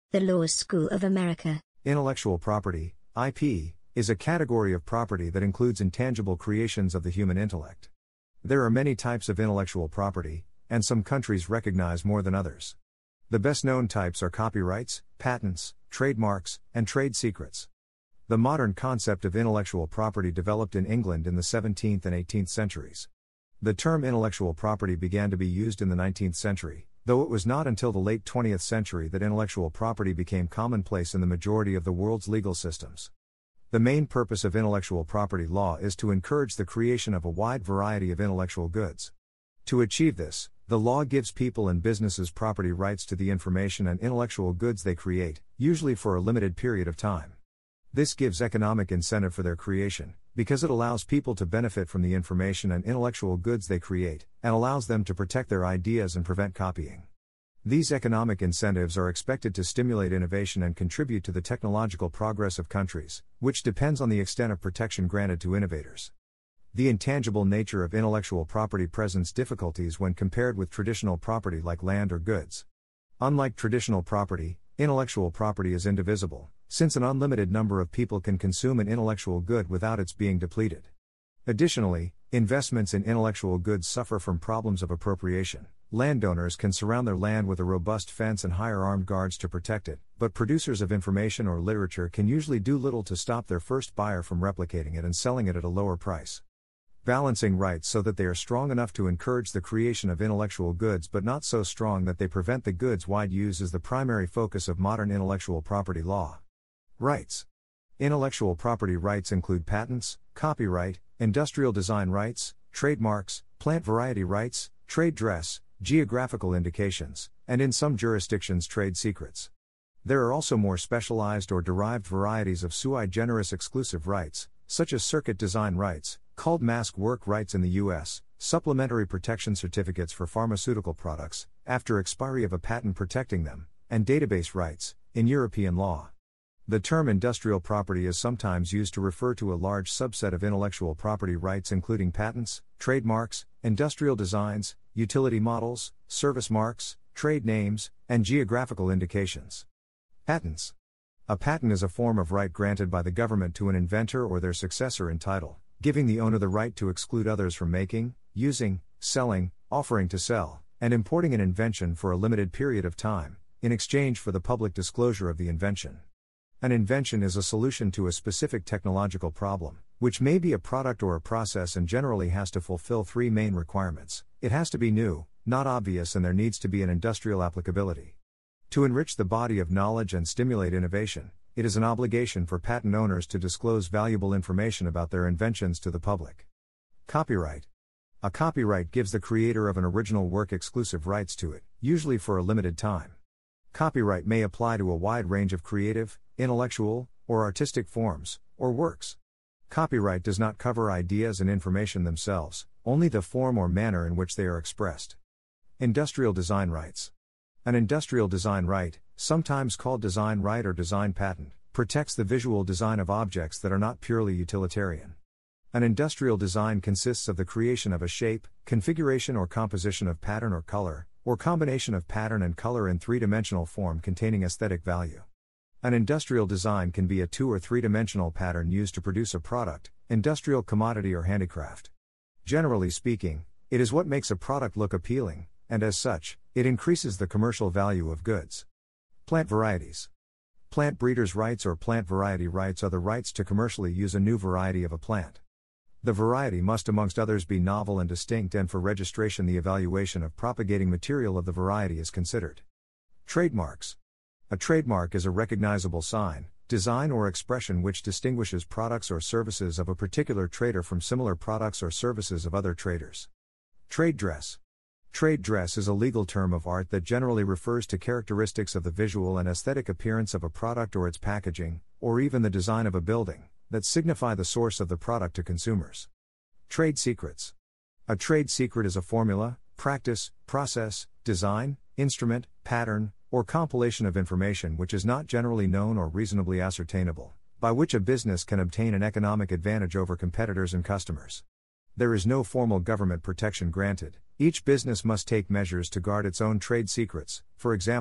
The Law School of America. Intellectual property, IP, is a category of property that includes intangible creations of the human intellect. There are many types of intellectual property, and some countries recognize more than others. The best known types are copyrights, patents, trademarks, and trade secrets. The modern concept of intellectual property developed in England in the 17th and 18th centuries. The term intellectual property began to be used in the 19th century, though it was not until the late 20th century that intellectual property became commonplace in the majority of the world's legal systems. The main purpose of intellectual property law is to encourage the creation of a wide variety of intellectual goods. To achieve this, the law gives people and businesses property rights to the information and intellectual goods they create, usually for a limited period of time. This gives economic incentive for their creation, because it allows people to benefit from the information and intellectual goods they create, and allows them to protect their ideas and prevent copying. These economic incentives are expected to stimulate innovation and contribute to the technological progress of countries, which depends on the extent of protection granted to innovators. The intangible nature of intellectual property presents difficulties when compared with traditional property like land or goods. Unlike traditional property, intellectual property is indivisible, since an unlimited number of people can consume an intellectual good without its being depleted. Additionally, investments in intellectual goods suffer from problems of appropriation. Landowners can surround their land with a robust fence and hire armed guards to protect it, but producers of information or literature can usually do little to stop their first buyer from replicating it and selling it at a lower price. Balancing rights so that they are strong enough to encourage the creation of intellectual goods but not so strong that they prevent the goods' wide use is the primary focus of modern intellectual property law. Rights. Intellectual property rights include patents, copyright, industrial design rights, trademarks, plant variety rights, trade dress, geographical indications, and in some jurisdictions trade secrets. There are also more specialized or derived varieties of sui generis exclusive rights, such as circuit design rights, called mask work rights in the U.S., supplementary protection certificates for pharmaceutical products, after expiry of a patent protecting them, and database rights, in European law. The term industrial property is sometimes used to refer to a large subset of intellectual property rights including patents, trademarks, industrial designs, utility models, service marks, trade names, and geographical indications. Patents. A patent is a form of right granted by the government to an inventor or their successor in title, giving the owner the right to exclude others from making, using, selling, offering to sell, and importing an invention for a limited period of time, in exchange for the public disclosure of the invention. An invention is a solution to a specific technological problem, which may be a product or a process and generally has to fulfill three main requirements. It has to be new, not obvious, and there needs to be an industrial applicability. To enrich the body of knowledge and stimulate innovation, it is an obligation for patent owners to disclose valuable information about their inventions to the public. Copyright. A copyright gives the creator of an original work exclusive rights to it, usually for a limited time. Copyright may apply to a wide range of creative, intellectual, or artistic forms, or works. Copyright does not cover ideas and information themselves, only the form or manner in which they are expressed. Industrial design rights. An industrial design right, sometimes called design right or design patent, protects the visual design of objects that are not purely utilitarian. An industrial design consists of the creation of a shape, configuration or composition of pattern or color, or combination of pattern and color in three-dimensional form containing aesthetic value. An industrial design can be a two- or three-dimensional pattern used to produce a product, industrial commodity or handicraft. Generally speaking, it is what makes a product look appealing, and as such, it increases the commercial value of goods. Plant varieties. Plant breeders' rights or plant variety rights are the rights to commercially use a new variety of a plant. The variety must amongst others be novel and distinct, and for registration the evaluation of propagating material of the variety is considered. Trademarks. A trademark is a recognizable sign, design or expression which distinguishes products or services of a particular trader from similar products or services of other traders. Trade dress. Trade dress is a legal term of art that generally refers to characteristics of the visual and aesthetic appearance of a product or its packaging, or even the design of a building, that signify the source of the product to consumers. Trade secrets. A trade secret is a formula, practice, process, design, instrument, pattern, or compilation of information which is not generally known or reasonably ascertainable, by which a business can obtain an economic advantage over competitors and customers. There is no formal government protection granted. Each business must take measures to guard its own trade secrets, for example,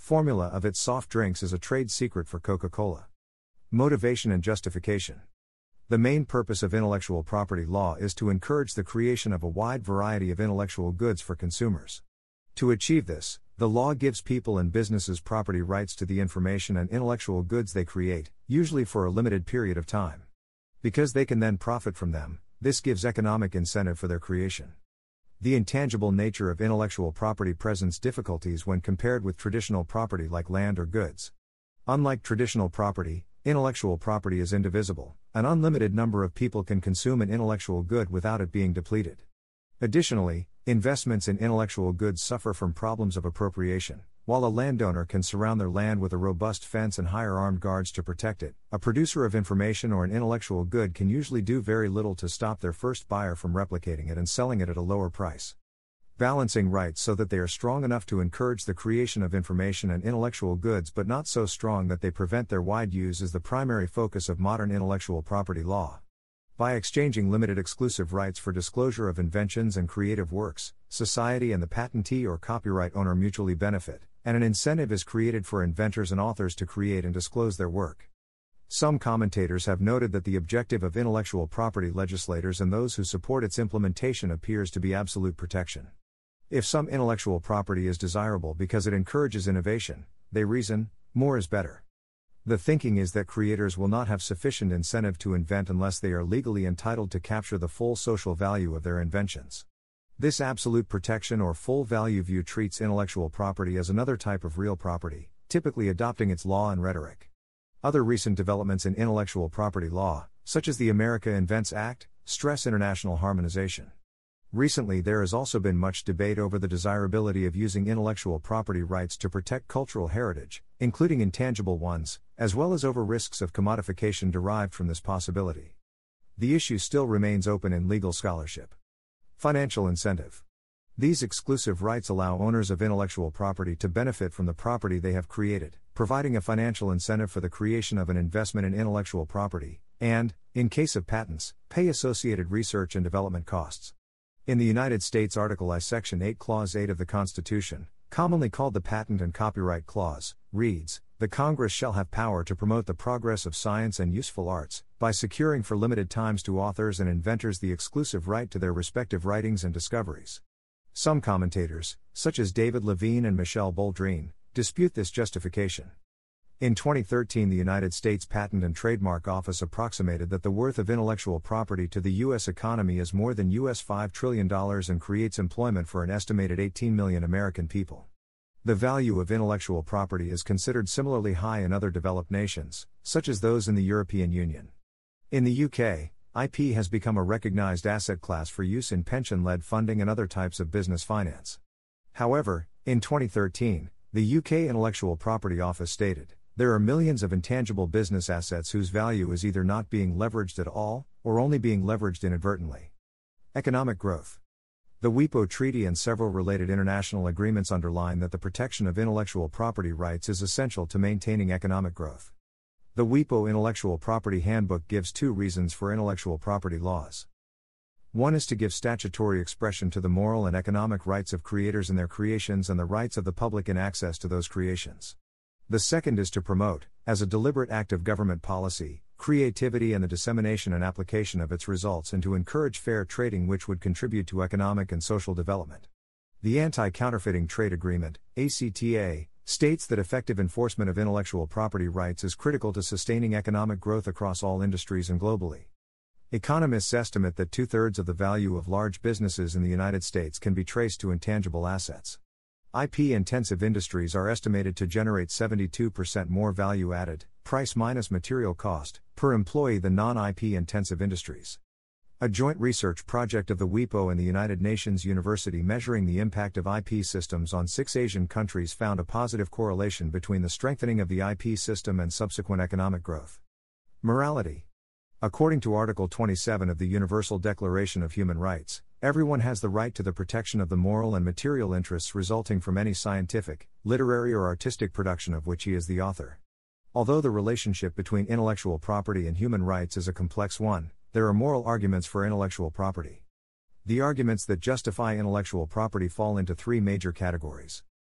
formula of its soft drinks is a trade secret for Coca-Cola. Motivation and justification. The main purpose of intellectual property law is to encourage the creation of a wide variety of intellectual goods for consumers. To achieve this, the law gives people and businesses property rights to the information and intellectual goods they create, usually for a limited period of time. Because they can then profit from them, this gives economic incentive for their creation. The intangible nature of intellectual property presents difficulties when compared with traditional property like land or goods. Unlike traditional property, intellectual property is indivisible. An unlimited number of people can consume an intellectual good without it being depleted. Additionally, investments in intellectual goods suffer from problems of appropriation. While a landowner can surround their land with a robust fence and hire armed guards to protect it, a producer of information or an intellectual good can usually do very little to stop their first buyer from replicating it and selling it at a lower price. Balancing rights so that they are strong enough to encourage the creation of information and intellectual goods but not so strong that they prevent their wide use is the primary focus of modern intellectual property law. By exchanging limited exclusive rights for disclosure of inventions and creative works, society and the patentee or copyright owner mutually benefit, and an incentive is created for inventors and authors to create and disclose their work. Some commentators have noted that the objective of intellectual property legislators and those who support its implementation appears to be absolute protection. If some intellectual property is desirable because it encourages innovation, they reason, more is better. The thinking is that creators will not have sufficient incentive to invent unless they are legally entitled to capture the full social value of their inventions. This absolute protection or full value view treats intellectual property as another type of real property, typically adopting its law and rhetoric. Other recent developments in intellectual property law, such as the America Invents Act, stress international harmonization. Recently there has also been much debate over the desirability of using intellectual property rights to protect cultural heritage, including intangible ones, as well as over risks of commodification derived from this possibility. The issue still remains open in legal scholarship. Financial incentive. These exclusive rights allow owners of intellectual property to benefit from the property they have created, providing a financial incentive for the creation of an investment in intellectual property, and, in case of patents, pay associated research and development costs. In the United States, Article I, Section 8, Clause 8 of the Constitution, commonly called the Patent and Copyright Clause, reads, "The Congress shall have power to promote the progress of science and useful arts, by securing for limited times to authors and inventors the exclusive right to their respective writings and discoveries." Some commentators, such as David Levine and Michel Boldrin, dispute this justification. In 2013, the United States Patent and Trademark Office approximated that the worth of intellectual property to the U.S. economy is more than $5 trillion and creates employment for an estimated 18 million American people. The value of intellectual property is considered similarly high in other developed nations, such as those in the European Union. In the UK, IP has become a recognized asset class for use in pension-led funding and other types of business finance. However, in 2013, the UK Intellectual Property Office stated, "There are millions of intangible business assets whose value is either not being leveraged at all, or only being leveraged inadvertently." Economic growth. The WIPO Treaty and several related international agreements underline that the protection of intellectual property rights is essential to maintaining economic growth. The WIPO Intellectual Property Handbook gives two reasons for intellectual property laws. One is to give statutory expression to the moral and economic rights of creators in their creations and the rights of the public in access to those creations. The second is to promote, as a deliberate act of government policy, creativity and the dissemination and application of its results, and to encourage fair trading which would contribute to economic and social development. The Anti-Counterfeiting Trade Agreement, ACTA, states that effective enforcement of intellectual property rights is critical to sustaining economic growth across all industries and globally. Economists estimate that 2/3 of the value of large businesses in the United States can be traced to intangible assets. IP-intensive industries are estimated to generate 72% more value added, price minus material cost, per employee than non-IP-intensive industries. A joint research project of the WIPO and the United Nations University measuring the impact of IP systems on 6 Asian countries found a positive correlation between the strengthening of the IP system and subsequent economic growth. Morality. According to Article 27 of the Universal Declaration of Human Rights, everyone has the right to the protection of the moral and material interests resulting from any scientific, literary or artistic production of which he is the author. Although the relationship between intellectual property and human rights is a complex one, there are moral arguments for intellectual property. The arguments that justify intellectual property fall into 3 major categories.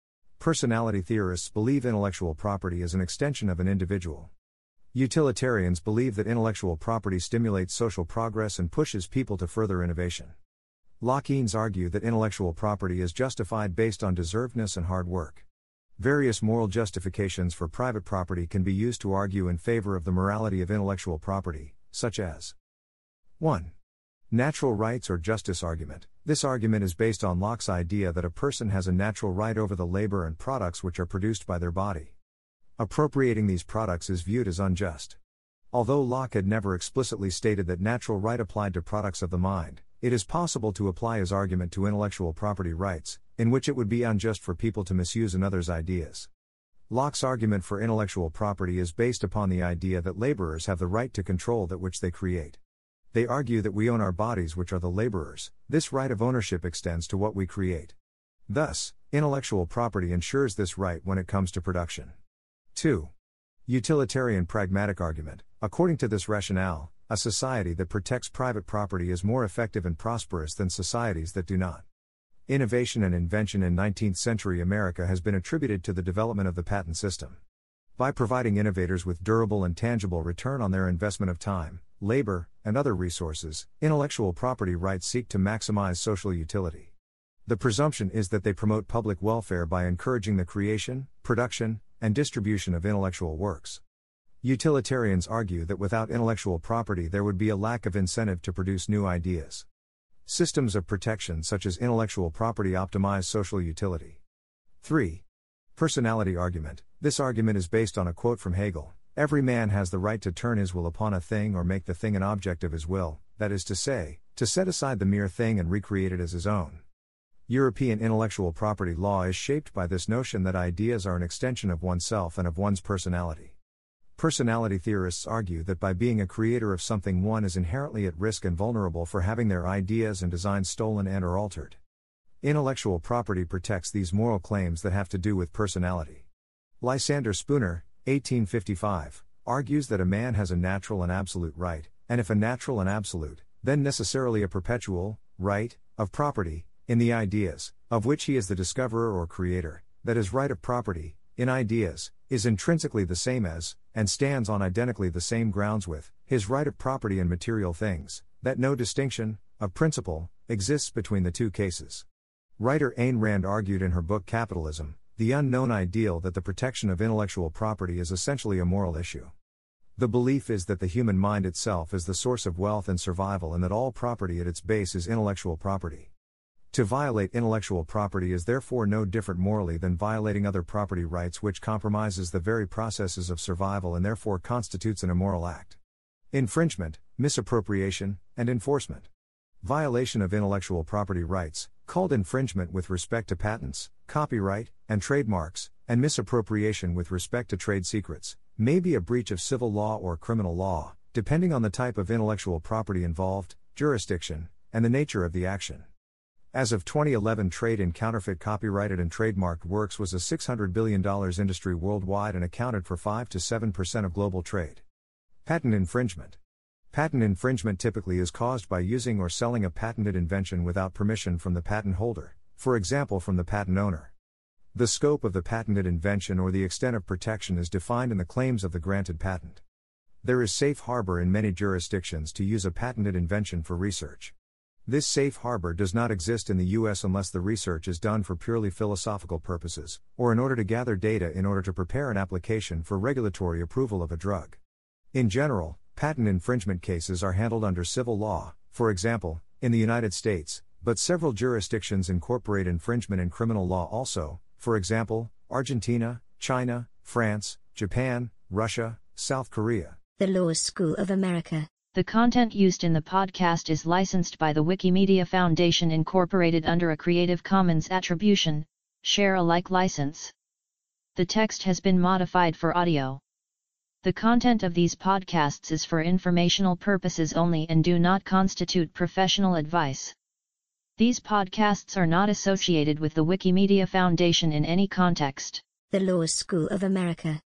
Personality theorists believe intellectual property is an extension of an individual. Utilitarians believe that intellectual property stimulates social progress and pushes people to further innovation. Lockeans argue that intellectual property is justified based on deservedness and hard work. Various moral justifications for private property can be used to argue in favor of the morality of intellectual property, such as 1. Natural rights or justice argument. This argument is based on Locke's idea that a person has a natural right over the labor and products which are produced by their body. Appropriating these products is viewed as unjust. Although Locke had never explicitly stated that natural right applied to products of the mind, it is possible to apply his argument to intellectual property rights, in which it would be unjust for people to misuse another's ideas. Locke's argument for intellectual property is based upon the idea that laborers have the right to control that which they create. They argue that we own our bodies, which are the laborers. This right of ownership extends to what we create. Thus, intellectual property ensures this right when it comes to production. 2. Utilitarian pragmatic argument. According to this rationale, a society that protects private property is more effective and prosperous than societies that do not. Innovation and invention in 19th century America has been attributed to the development of the patent system. By providing innovators with durable and tangible return on their investment of time, labor, and other resources, intellectual property rights seek to maximize social utility. The presumption is that they promote public welfare by encouraging the creation, production, and distribution of intellectual works. Utilitarians argue that without intellectual property there would be a lack of incentive to produce new ideas. Systems of protection such as intellectual property optimize social utility. 3. Personality argument. This argument is based on a quote from Hegel: "Every man has the right to turn his will upon a thing or make the thing an object of his will, that is to say, to set aside the mere thing and recreate it as his own." European intellectual property law is shaped by this notion that ideas are an extension of oneself and of one's personality. Personality theorists argue that by being a creator of something, one is inherently at risk and vulnerable for having their ideas and designs stolen and/or altered. Intellectual property protects these moral claims that have to do with personality. Lysander Spooner, 1855, argues that a man has a natural and absolute right, and if a natural and absolute, then necessarily a perpetual, right, of property, in the ideas, of which he is the discoverer or creator, that his right of property, in ideas, is intrinsically the same as, and stands on identically the same grounds with, his right of property in material things, that no distinction, of principle, exists between the two cases. Writer Ayn Rand argued in her book Capitalism, The Unknown Ideal, that the protection of intellectual property is essentially a moral issue. The belief is that the human mind itself is the source of wealth and survival, and that all property at its base is intellectual property. To violate intellectual property is therefore no different morally than violating other property rights, which compromises the very processes of survival and therefore constitutes an immoral act. Infringement, misappropriation, and enforcement. Violation of intellectual property rights, called infringement with respect to patents, copyright, and trademarks, and misappropriation with respect to trade secrets, may be a breach of civil law or criminal law, depending on the type of intellectual property involved, jurisdiction, and the nature of the action. As of 2011, trade in counterfeit copyrighted and trademarked works was a $600 billion industry worldwide and accounted for 5 to 7% of global trade. Patent infringement. Patent infringement typically is caused by using or selling a patented invention without permission from the patent holder, for example from the patent owner. The scope of the patented invention or the extent of protection is defined in the claims of the granted patent. There is safe harbor in many jurisdictions to use a patented invention for research. This safe harbor does not exist in the U.S. unless the research is done for purely philosophical purposes, or in order to gather data in order to prepare an application for regulatory approval of a drug. In general, patent infringement cases are handled under civil law, for example, in the United States, but several jurisdictions incorporate infringement in criminal law also, for example, Argentina, China, France, Japan, Russia, South Korea. The Law School of America. The content used in the podcast is licensed by the Wikimedia Foundation Incorporated under a Creative Commons Attribution, Share Alike license. The text has been modified for audio. The content of these podcasts is for informational purposes only and do not constitute professional advice. These podcasts are not associated with the Wikimedia Foundation in any context. The Law School of America.